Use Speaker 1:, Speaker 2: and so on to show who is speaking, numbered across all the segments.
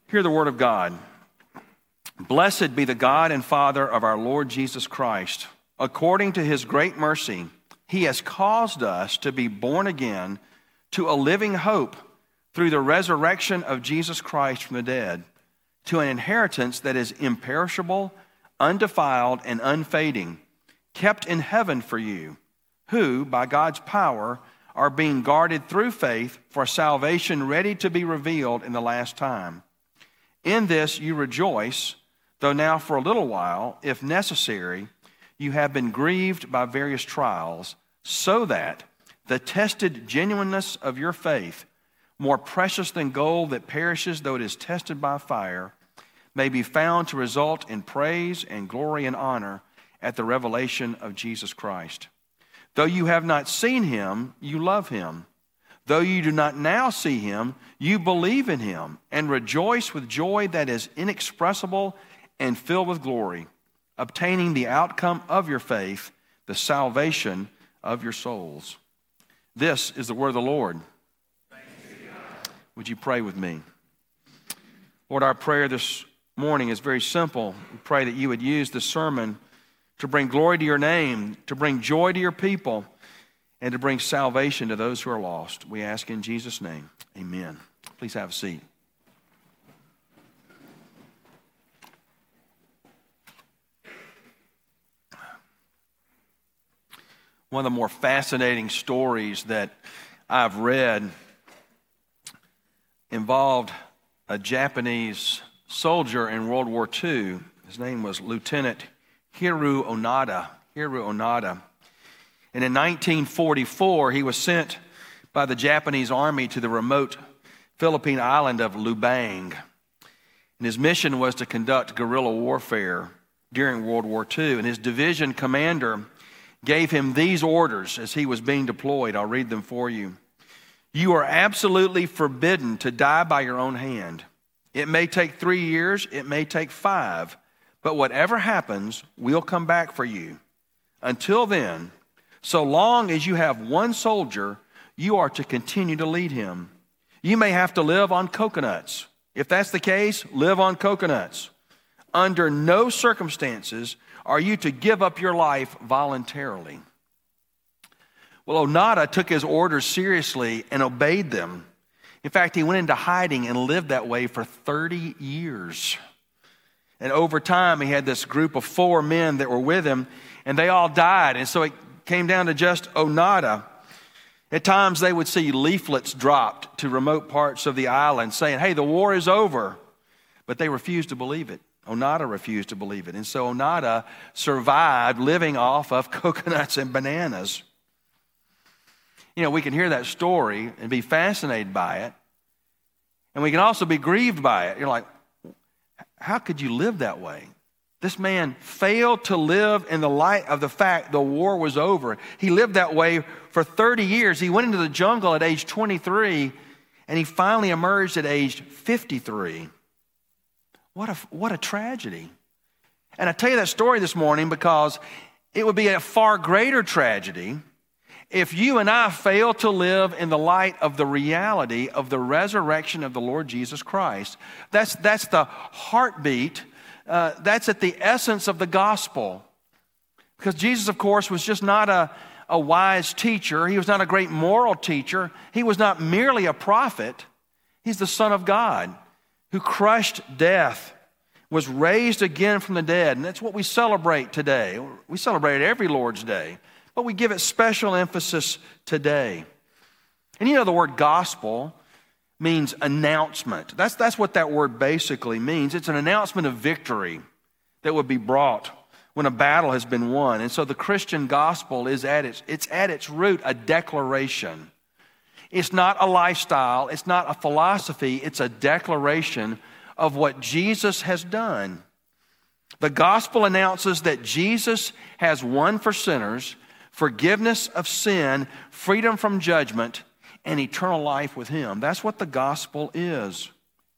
Speaker 1: Hear the word of God. Blessed be the God and Father of our Lord Jesus Christ. According to his great mercy, he has caused us to be born again to a living hope through the resurrection of Jesus Christ from the dead, to an inheritance that is imperishable, undefiled, and unfading, kept in heaven for you, who, by God's power, are being guarded through faith for salvation ready to be revealed in the last time. In this you rejoice, though now for a little while, if necessary, you have been grieved by various trials, so that the tested genuineness of your faith, more precious than gold that perishes though it is tested by fire, may be found to result in praise and glory and honor at the revelation of Jesus Christ. Though you have not seen him, you love him. Though you do not now see him, you believe in him and rejoice with joy that is inexpressible and filled with glory, obtaining the outcome of your faith, the salvation of your souls. This is the word of the Lord. Would you pray with me? Lord, our prayer this morning is very simple. We pray that you would use this sermon to bring glory to your name, to bring joy to your people, and to bring salvation to those who are lost. We ask in Jesus' name, amen. Please have a seat. One of the more fascinating stories that I've read involved a Japanese soldier in World War II. His name was Lieutenant Hiroo Onoda. And in 1944, he was sent by the Japanese army to the remote Philippine island of Lubang. And his mission was to conduct guerrilla warfare during World War II. And his division commander gave him these orders as he was being deployed. I'll read them for you. You are absolutely forbidden to die by your own hand. It may take 3 years, it may take 5, but whatever happens, we'll come back for you. Until then, so long as you have one soldier, you are to continue to lead him. You may have to live on coconuts. If that's the case, live on coconuts. Under no circumstances are you to give up your life voluntarily. Well, Onoda took his orders seriously and obeyed them. In fact, he went into hiding and lived that way for 30 years. And over time, he had this group of 4 men that were with him, and they all died. And so it came down to just Onoda. At times, they would see leaflets dropped to remote parts of the island saying, hey, the war is over. But they refused to believe it. Onoda refused to believe it. And so Onoda survived living off of coconuts and bananas. You know, we can hear that story and be fascinated by it. And we can also be grieved by it. You're like, how could you live that way? This man failed to live in the light of the fact the war was over. He lived that way for 30 years. He went into the jungle at age 23, and he finally emerged at age 53. What a tragedy. And I tell you that story this morning because it would be a far greater tragedy if you and I fail to live in the light of the reality of the resurrection of the Lord Jesus Christ. That's the heartbeat. That's at the essence of the gospel. Because Jesus, of course, was just not a wise teacher. He was not a great moral teacher. He was not merely a prophet. He's the Son of God who crushed death, was raised again from the dead. And that's what we celebrate today. We celebrate it every Lord's Day, but we give it special emphasis today. And you know the word gospel means announcement. That's what that word basically means. It's an announcement of victory that would be brought when a battle has been won. And so the Christian gospel is at its root a declaration. It's not a lifestyle. It's not a philosophy. It's a declaration of what Jesus has done. The gospel announces that Jesus has won for sinners forgiveness of sin, freedom from judgment, and eternal life with him. That's what the gospel is.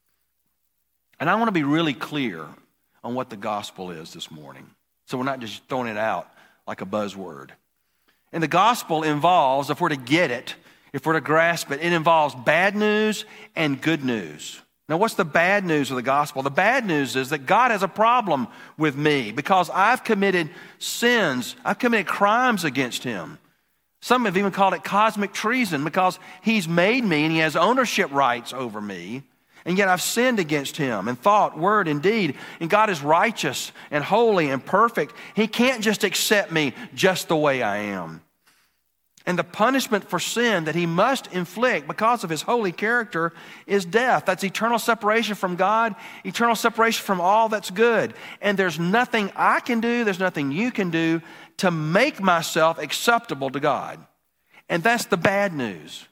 Speaker 1: And I want to be really clear on what the gospel is this morning, so we're not just throwing it out like a buzzword. And the gospel involves, if we're to get it, if we're to grasp it, it involves bad news and good news. Now, what's the bad news of the gospel? The bad news is that God has a problem with me because I've committed sins. I've committed crimes against him. Some have even called it cosmic treason because he's made me and he has ownership rights over me. And yet I've sinned against him in thought, word, and deed. And God is righteous and holy and perfect. He can't just accept me just the way I am. And the punishment for sin that he must inflict because of his holy character is death. That's eternal separation from God, eternal separation from all that's good. And there's nothing I can do, there's nothing you can do to make myself acceptable to God. And that's the bad news.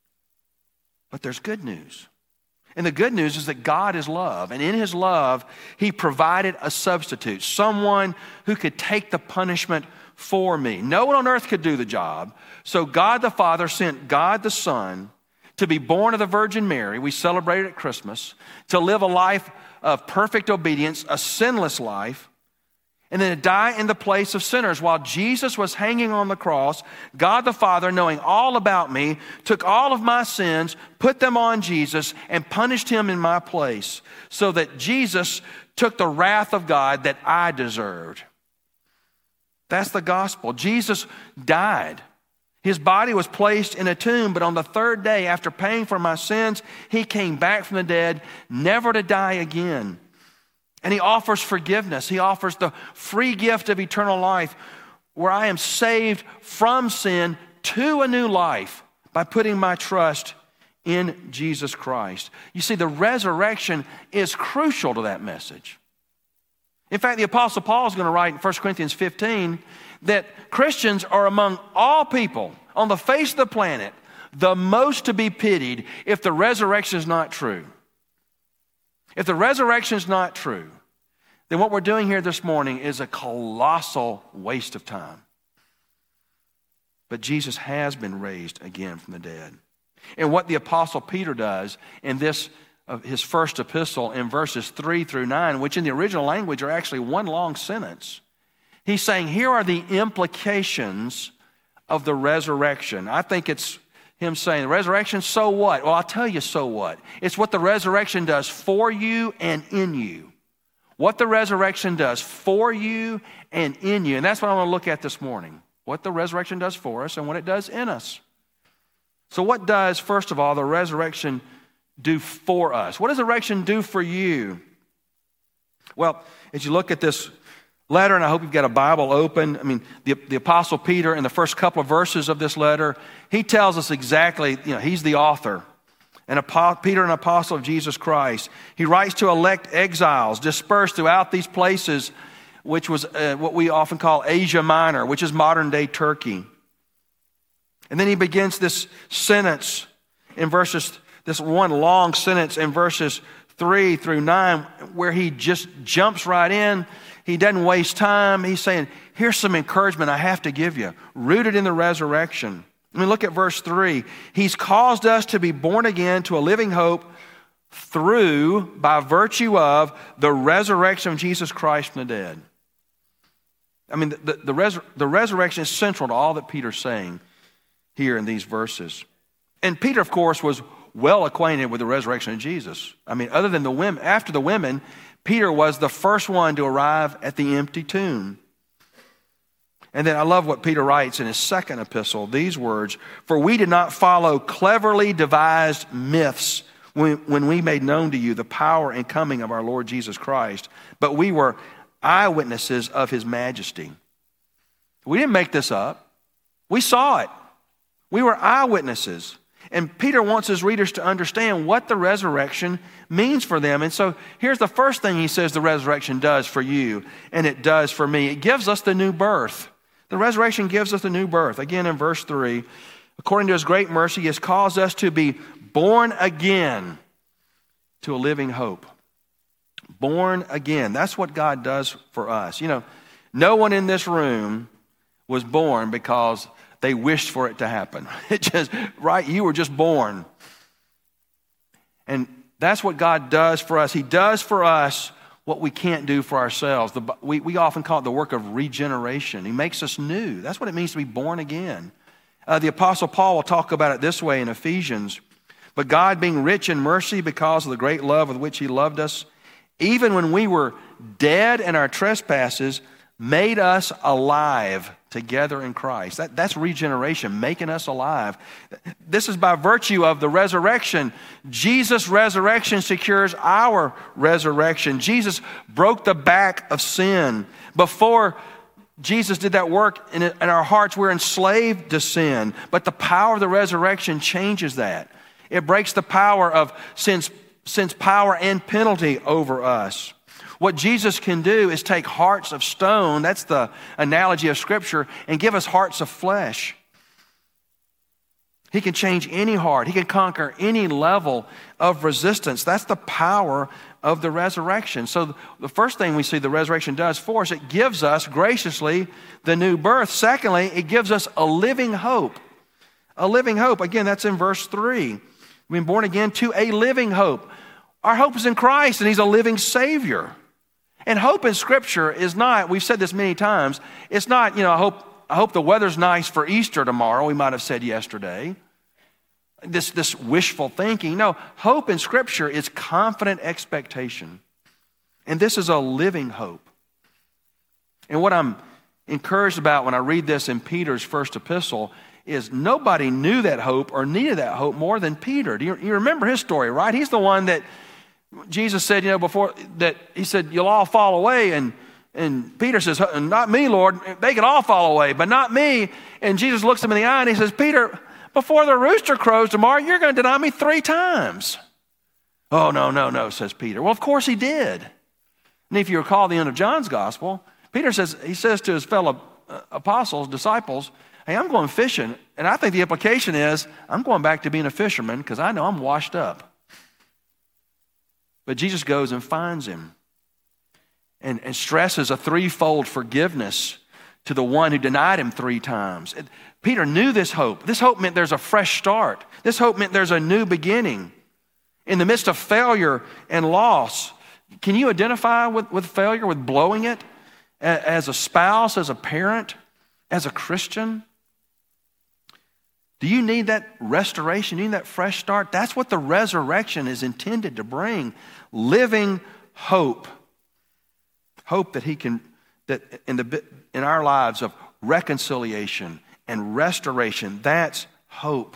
Speaker 1: But there's good news. And the good news is that God is love. And in his love, he provided a substitute, someone who could take the punishment for me. No one on earth could do the job. So God the Father sent God the Son to be born of the Virgin Mary. We celebrate it at Christmas. To live a life of perfect obedience, a sinless life, and then to die in the place of sinners. While Jesus was hanging on the cross, God the Father, knowing all about me, took all of my sins, put them on Jesus, and punished him in my place, so that Jesus took the wrath of God that I deserved. That's the gospel. Jesus died. His body was placed in a tomb, but on the third day, after paying for my sins, he came back from the dead, never to die again. And he offers forgiveness. He offers the free gift of eternal life, where I am saved from sin to a new life by putting my trust in Jesus Christ. You see, the resurrection is crucial to that message. In fact, the Apostle Paul is going to write in 1 Corinthians 15 that Christians are among all people on the face of the planet the most to be pitied if the resurrection is not true. If the resurrection is not true, then what we're doing here this morning is a colossal waste of time. But Jesus has been raised again from the dead. And what the Apostle Peter does in this his first epistle in verses 3 through 9, which in the original language are actually one long sentence. He's saying, here are the implications of the resurrection. I think it's him saying, the resurrection, so what? Well, I'll tell you so what. It's what the resurrection does for you and in you. What the resurrection does for you and in you. And that's what I want to look at this morning. What the resurrection does for us and what it does in us. So what does, first of all, the resurrection do for us? What does the resurrection do for you? Well, as you look at this letter, and I hope you've got a Bible open, I mean, the Apostle Peter, in the first couple of verses of this letter, he tells us exactly, he's the author. And Peter, an apostle of Jesus Christ. He writes to elect exiles dispersed throughout these places, which was what we often call Asia Minor, which is modern-day Turkey. And then he begins this sentence in this one long sentence in verses 3 through 9, where he just jumps right in. He doesn't waste time. He's saying, here's some encouragement I have to give you, rooted in the resurrection. I mean, look at verse 3. He's caused us to be born again to a living hope by virtue of the resurrection of Jesus Christ from the dead. I mean, the resurrection is central to all that Peter's saying here in these verses. And Peter, of course, was well acquainted with the resurrection of Jesus. I mean, other than after the women, Peter was the first one to arrive at the empty tomb. And then I love what Peter writes in his second epistle, these words, "For we did not follow cleverly devised myths when we made known to you the power and coming of our Lord Jesus Christ, but we were eyewitnesses of his majesty." We didn't make this up. We saw it. We were eyewitnesses. And Peter wants his readers to understand what the resurrection means for them. And so here's the first thing he says the resurrection does for you, and it does for me. It gives us the new birth. The resurrection gives us the new birth. Again, in verse 3, according to his great mercy, he has caused us to be born again to a living hope. Born again. That's what God does for us. No one in this room was born because they wished for it to happen. You were just born. And that's what God does for us. He does for us what we can't do for ourselves. We often call it the work of regeneration. He makes us new. That's what it means to be born again. The Apostle Paul will talk about it this way in Ephesians. But God, being rich in mercy because of the great love with which he loved us, even when we were dead in our trespasses, made us alive together in Christ. That's regeneration, making us alive. This is by virtue of the resurrection. Jesus' resurrection secures our resurrection. Jesus broke the back of sin. Before Jesus did that work in our hearts, we're enslaved to sin. But the power of the resurrection changes that. It breaks the power of sin's power and penalty over us. What Jesus can do is take hearts of stone, that's the analogy of Scripture, and give us hearts of flesh. He can change any heart. He can conquer any level of resistance. That's the power of the resurrection. So the first thing we see the resurrection does for us, it gives us graciously the new birth. Secondly, it gives us a living hope. A living hope. Again, that's in verse 3. We've been born again to a living hope. Our hope is in Christ, and he's a living Savior. And hope in Scripture is not, we've said this many times, it's not, I hope the weather's nice for Easter tomorrow, we might have said yesterday. This wishful thinking. No, hope in Scripture is confident expectation. And this is a living hope. And what I'm encouraged about when I read this in Peter's first epistle is nobody knew that hope or needed that hope more than Peter. You remember his story, right? He's the one that Jesus said, before that, he said, you'll all fall away. And Peter says, not me, Lord. They can all fall away, but not me. And Jesus looks him in the eye and he says, Peter, before the rooster crows tomorrow, you're going to deny me 3 times. Oh, no, says Peter. Well, of course he did. And if you recall the end of John's gospel, Peter says to his fellow apostles, disciples, hey, I'm going fishing. And I think the implication is I'm going back to being a fisherman because I know I'm washed up. But Jesus goes and finds him and stresses a 3-fold forgiveness to the one who denied him 3 times. Peter knew this hope. This hope meant there's a fresh start. This hope meant there's a new beginning. In the midst of failure and loss, can you identify with failure, with blowing it? As a spouse, as a parent, as a Christian? Do you need that restoration? Do you need that fresh start? That's what the resurrection is intended to bring. Living hope. Hope that that in our lives of reconciliation and restoration, that's hope.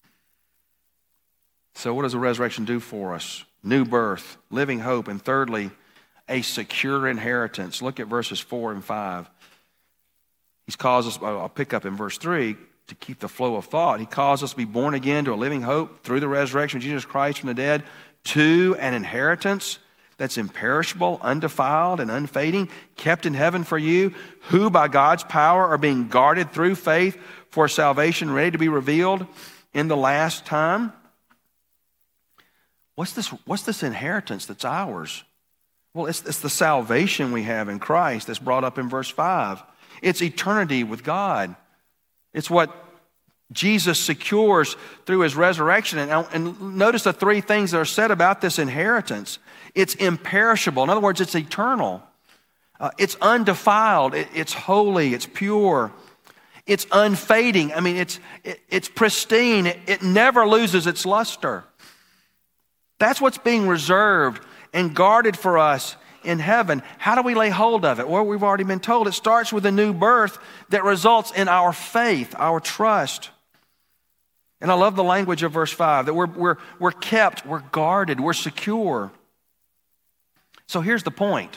Speaker 1: So what does the resurrection do for us? New birth, living hope, and thirdly, a secure inheritance. Look at verses 4 and 5. He's caused us, I'll pick up in verse 3, to keep the flow of thought. He calls us to be born again to a living hope through the resurrection of Jesus Christ from the dead to an inheritance that's imperishable, undefiled, and unfading, kept in heaven for you, who by God's power are being guarded through faith for salvation, ready to be revealed in the last time. What's this inheritance that's ours? Well, it's the salvation we have in Christ that's brought up in verse 5. It's eternity with God. It's what Jesus secures through his resurrection. And notice the 3 things that are said about this inheritance. It's imperishable. In other words, it's eternal. It's undefiled. It's holy. It's pure. It's unfading. I mean, it's pristine. It never loses its luster. That's what's being reserved and guarded for us in heaven. How do we lay hold of it? Well, we've already been told it starts with a new birth that results in our faith, our trust. And I love the language of verse 5, that we're kept, we're guarded, we're secure. So here's the point.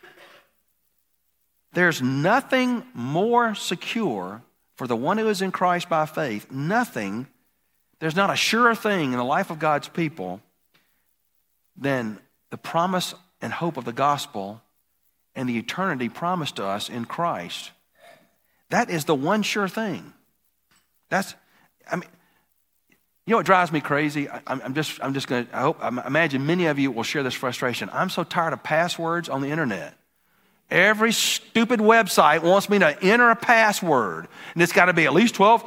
Speaker 1: There's nothing more secure for the one who is in Christ by faith. There's not a surer thing in the life of God's people than the promise and hope of the gospel and the eternity promised to us in Christ. That is the one sure thing. You know what drives me crazy? I imagine many of you will share this frustration. I'm so tired of passwords on the internet. Every stupid website wants me to enter a password, and it's got to be at least 12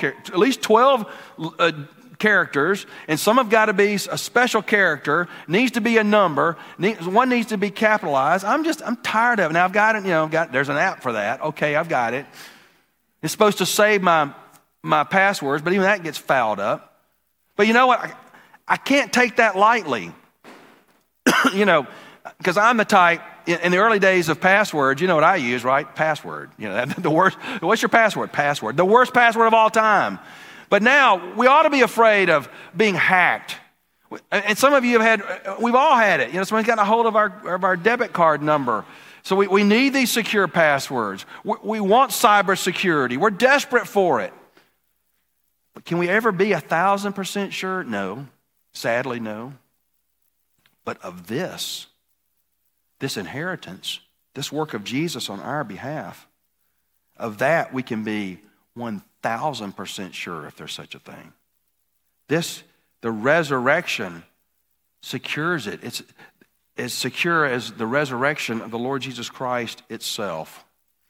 Speaker 1: characters, and some have got to be a special character, needs to be a number, one needs to be capitalized. I'm tired of it. Now I've got it, there's an app for that. Okay, I've got it. It's supposed to save my passwords, but even that gets fouled up. But you know what? I can't take that lightly. Because I'm the type, in the early days of passwords, you know what I use, right? Password. The worst. What's your password? Password. The worst password of all time. But now, we ought to be afraid of being hacked. And some of you we've all had it. Someone's gotten a hold of our debit card number. So we need these secure passwords. We want cybersecurity. We're desperate for it. But can we ever be 1,000% sure? No. Sadly, no. But of this inheritance, this work of Jesus on our behalf, of that we can be 1,000% sure if there's such a thing. The resurrection secures it. It's as secure as the resurrection of the Lord Jesus Christ itself.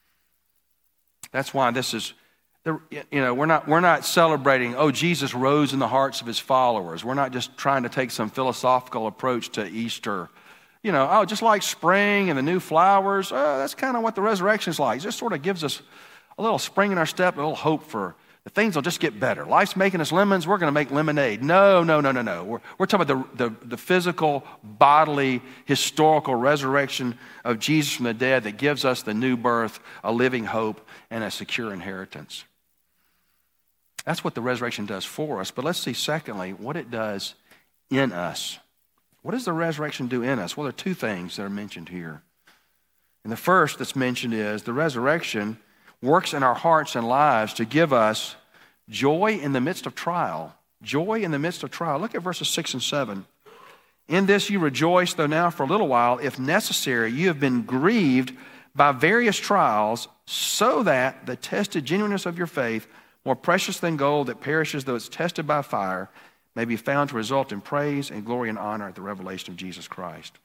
Speaker 1: That's why this is, we're not celebrating, Jesus rose in the hearts of his followers. We're not just trying to take some philosophical approach to Easter. Just like spring and the new flowers, that's kind of what the resurrection is like. It just sort of gives us a little spring in our step, a little hope for the things will just get better. Life's making us lemons, we're going to make lemonade. No. We're talking about the physical, bodily, historical resurrection of Jesus from the dead that gives us the new birth, a living hope, and a secure inheritance. That's what the resurrection does for us. But let's see, secondly, what it does in us. What does the resurrection do in us? Well, there are two things that are mentioned here. And the first that's mentioned is the resurrection works in our hearts and lives to give us joy in the midst of trial. Joy in the midst of trial. Look at verses 6 and 7. In this you rejoice, though now for a little while, if necessary, you have been grieved by various trials, so that the tested genuineness of your faith, more precious than gold that perishes though it's tested by fire, may be found to result in praise and glory and honor at the revelation of Jesus Christ.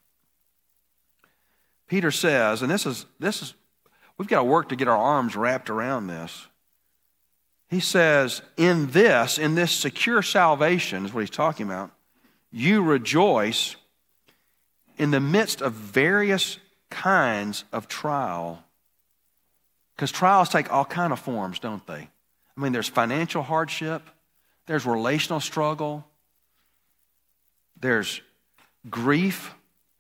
Speaker 1: Peter says, and this is we've got to work to get our arms wrapped around this. He says, in this secure salvation, is what he's talking about, you rejoice in the midst of various kinds of trial. Because trials take all kind of forms, don't they? I mean, there's financial hardship, there's relational struggle, there's grief,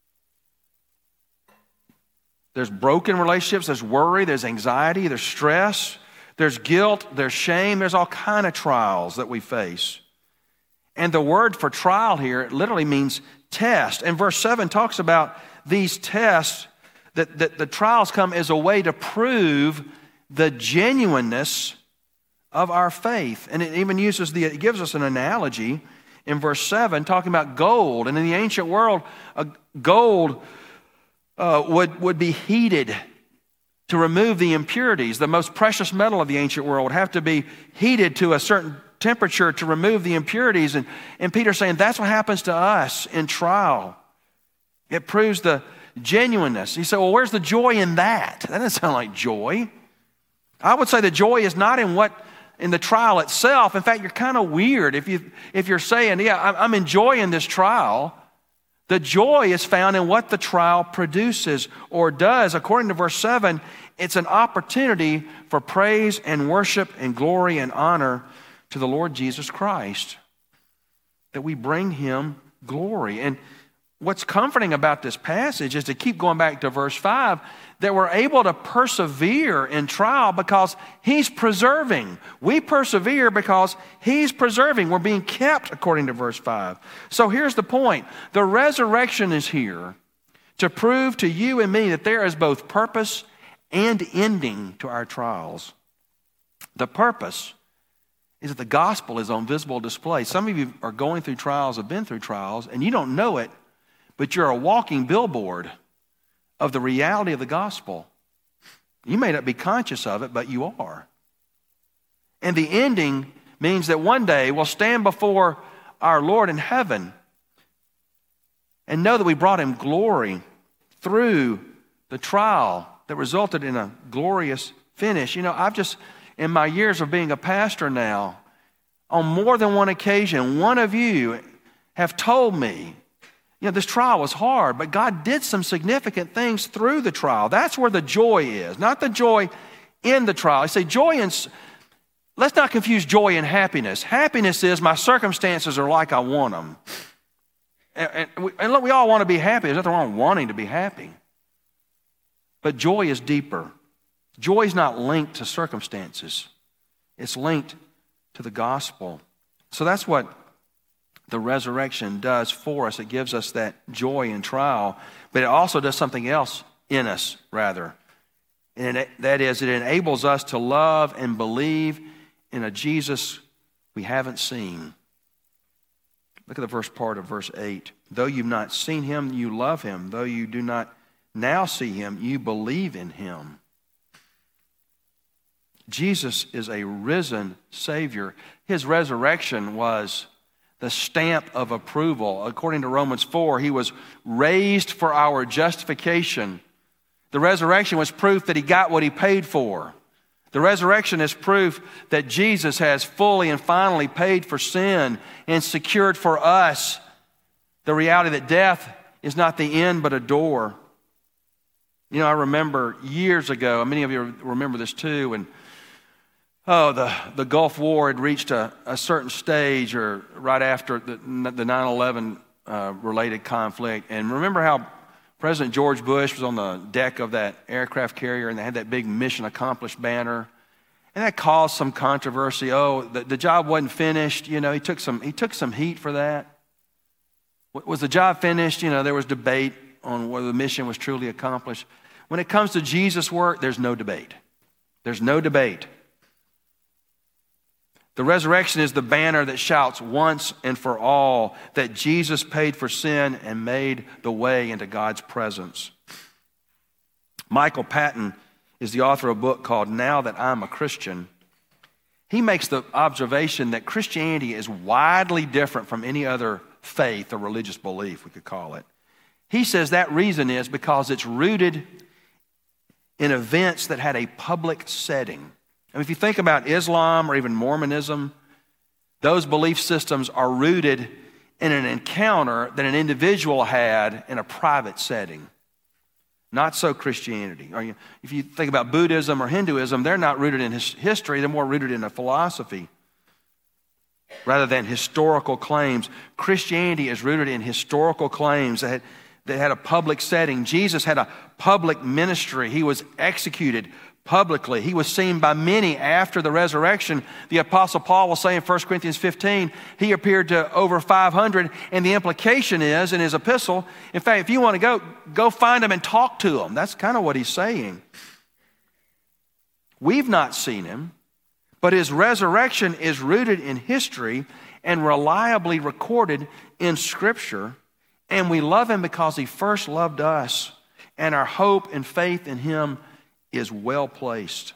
Speaker 1: there's broken relationships, there's worry, there's anxiety, there's stress, there's guilt, there's shame, there's all kind of trials that we face. And the word for trial here literally means test. And verse 7 talks about these tests, that the trials come as a way to prove the genuineness of our faith. And it even it gives us an analogy in verse 7 talking about gold. And in the ancient world, gold would be heated to remove the impurities. The most precious metal of the ancient world would have to be heated to a certain temperature to remove the impurities. And Peter's saying that's what happens to us in trial. It proves the genuineness. He said, well, where's the joy in that? That doesn't sound like joy. I would say the joy is not in the trial itself. In fact, you're kind of weird if you're saying, I'm enjoying this trial. The joy is found in what the trial produces or does. According to verse 7, it's an opportunity for praise and worship and glory and honor to the Lord Jesus Christ, that we bring him glory. And what's comforting about this passage is to keep going back to verse 5, that we're able to persevere in trial because he's preserving. We persevere because he's preserving. We're being kept according to verse 5. So here's the point. The resurrection is here to prove to you and me that there is both purpose and ending to our trials. The purpose is that the gospel is on visible display. Some of you are going through trials, have been through trials, and you don't know it, but you're a walking billboard of the reality of the gospel. You may not be conscious of it, but you are. And the ending means that one day we'll stand before our Lord in heaven and know that we brought him glory through the trial that resulted in a glorious finish. I've just, in my years of being a pastor now, on more than one occasion, one of you have told me, this trial was hard, but God did some significant things through the trial. That's where the joy is, not the joy in the trial. I say joy in, let's not confuse joy and happiness. Happiness is my circumstances are like I want them. And look, we all want to be happy. There's nothing wrong with wanting to be happy. But joy is deeper. Joy is not linked to circumstances. It's linked to the gospel. So that's what the resurrection does for us. It gives us that joy in trial, but it also does something else in us, rather. And that is, it enables us to love and believe in a Jesus we haven't seen. Look at the first part of verse 8. Though you've not seen him, you love him. Though you do not now see him, you believe in him. Jesus is a risen Savior. His resurrection was the stamp of approval. According to Romans 4, he was raised for our justification. The resurrection was proof that he got what he paid for. The resurrection is proof that Jesus has fully and finally paid for sin and secured for us the reality that death is not the end but a door. You know, I remember years ago, many of you remember this too, and the Gulf War had reached a certain stage, or right after the 9/11 related conflict. And remember how President George Bush was on the deck of that aircraft carrier, and they had that big mission accomplished banner, and that caused some controversy. The job wasn't finished. You know, he took some heat for that. Was the job finished? You know, there was debate on whether the mission was truly accomplished. When it comes to Jesus' work, there's no debate. There's no debate. The resurrection is the banner that shouts once and for all that Jesus paid for sin and made the way into God's presence. Michael Patton is the author of a book called Now That I'm a Christian. He makes the observation that Christianity is widely different from any other faith or religious belief, we could call it. He says that reason is because it's rooted in events that had a public setting. I mean, if you think about Islam or even Mormonism, those belief systems are rooted in an encounter that an individual had in a private setting. Not so Christianity. If you think about Buddhism or Hinduism, they're not rooted in history, they're more rooted in a philosophy rather than historical claims. Christianity is rooted in historical claims that had a public setting. Jesus had a public ministry. He was executed publicly. He was seen by many after the resurrection. The Apostle Paul will say in 1 Corinthians 15, he appeared to over 500, and the implication is in his epistle, in fact, if you want to go find him and talk to him. That's kind of what he's saying. We've not seen him, but his resurrection is rooted in history and reliably recorded in Scripture, and we love him because he first loved us, and our hope and faith in him is well placed.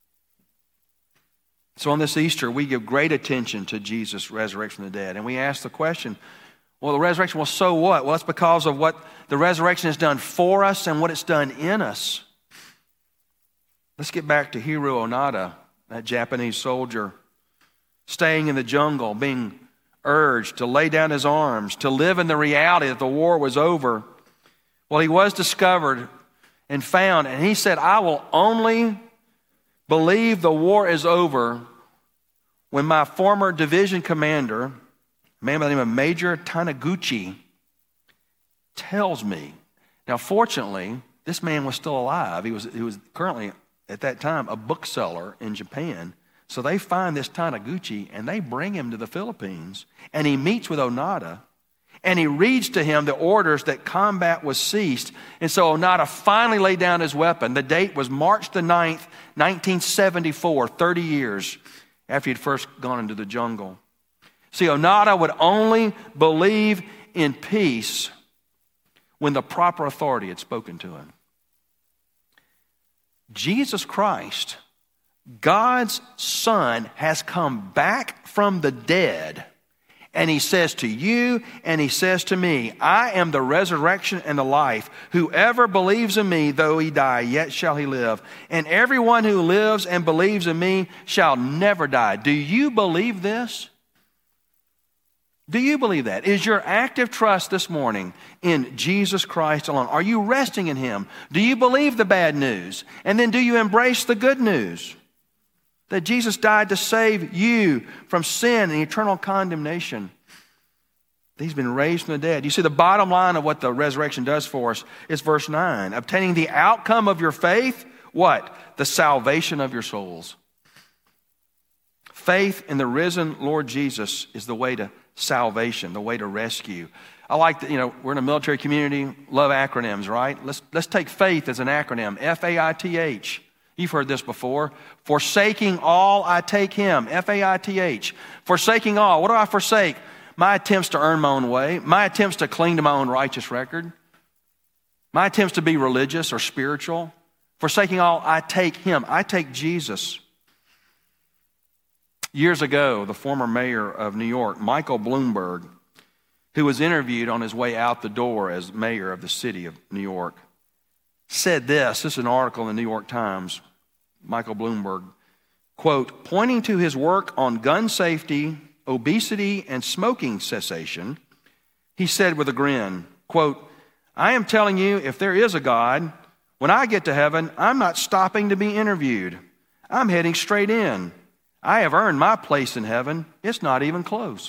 Speaker 1: So on this Easter, we give great attention to Jesus' resurrection from the dead. And we ask the question, well, the resurrection, well, so what? Well, it's because of what the resurrection has done for us and what it's done in us. Let's get back to Hiro Onoda, that Japanese soldier, staying in the jungle, being urged to lay down his arms, to live in the reality that the war was over. Well, he was discovered and found, and he said, I will only believe the war is over when my former division commander, a man by the name of Major Taniguchi, tells me. Now, fortunately, this man was still alive. He was currently, at that time, a bookseller in Japan. So they find this Taniguchi, and they bring him to the Philippines, and he meets with Onoda, and he reads to him the orders that combat was ceased. And so Onoda finally laid down his weapon. The date was March the 9th, 1974, 30 years after he'd first gone into the jungle. See, Onoda would only believe in peace when the proper authority had spoken to him. Jesus Christ, God's Son, has come back from the dead. And he says to you and he says to me, I am the resurrection and the life. Whoever believes in me, though he die, yet shall he live. And everyone who lives and believes in me shall never die. Do you believe this? Do you believe that? Is your active trust this morning in Jesus Christ alone? Are you resting in him? Do you believe the bad news? And then do you embrace the good news? That Jesus died to save you from sin and eternal condemnation. He's been raised from the dead. You see, the bottom line of what the resurrection does for us is verse 9. Obtaining the outcome of your faith, what? The salvation of your souls. Faith in the risen Lord Jesus is the way to salvation, the way to rescue. I like that, we're in a military community, love acronyms, right? Let's take faith as an acronym, F-A-I-T-H. You've heard this before. Forsaking all, I take him, F-A-I-T-H. Forsaking all, what do I forsake? My attempts to earn my own way, my attempts to cling to my own righteous record, my attempts to be religious or spiritual. Forsaking all, I take him, I take Jesus. Years ago, the former mayor of New York, Michael Bloomberg, who was interviewed on his way out the door as mayor of the city of New York, said this. This is an article in the New York Times. Michael Bloomberg, quote, pointing to his work on gun safety, obesity, and smoking cessation, he said with a grin, quote, I am telling you, if there is a God, when I get to heaven, I'm not stopping to be interviewed. I'm heading straight in. I have earned my place in heaven. It's not even close.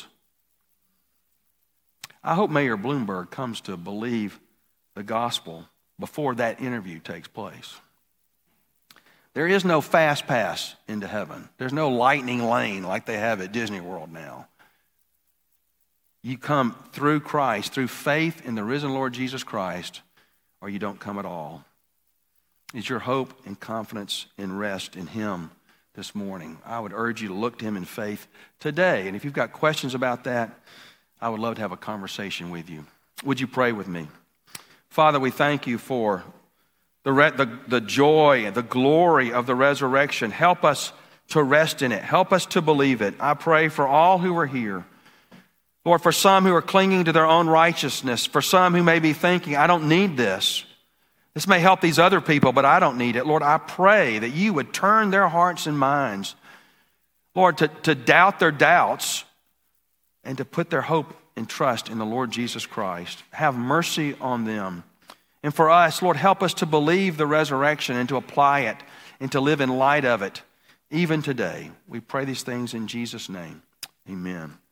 Speaker 1: I hope Mayor Bloomberg comes to believe the gospel before that interview takes place. There is no fast pass into heaven. There's no lightning lane like they have at Disney World now. You come through Christ, through faith in the risen Lord Jesus Christ, or you don't come at all. Is your hope and confidence and rest in him this morning? I would urge you to look to him in faith today. And if you've got questions about that, I would love to have a conversation with you. Would you pray with me? Father, we thank you for the joy and the glory of the resurrection. Help us to rest in it. Help us to believe it. I pray for all who are here. Lord, for some who are clinging to their own righteousness, for some who may be thinking, I don't need this. This may help these other people, but I don't need it. Lord, I pray that you would turn their hearts and minds, Lord, to doubt their doubts and to put their hope and trust in the Lord Jesus Christ. Have mercy on them. And for us, Lord, help us to believe the resurrection and to apply it and to live in light of it even today. We pray these things in Jesus' name. Amen.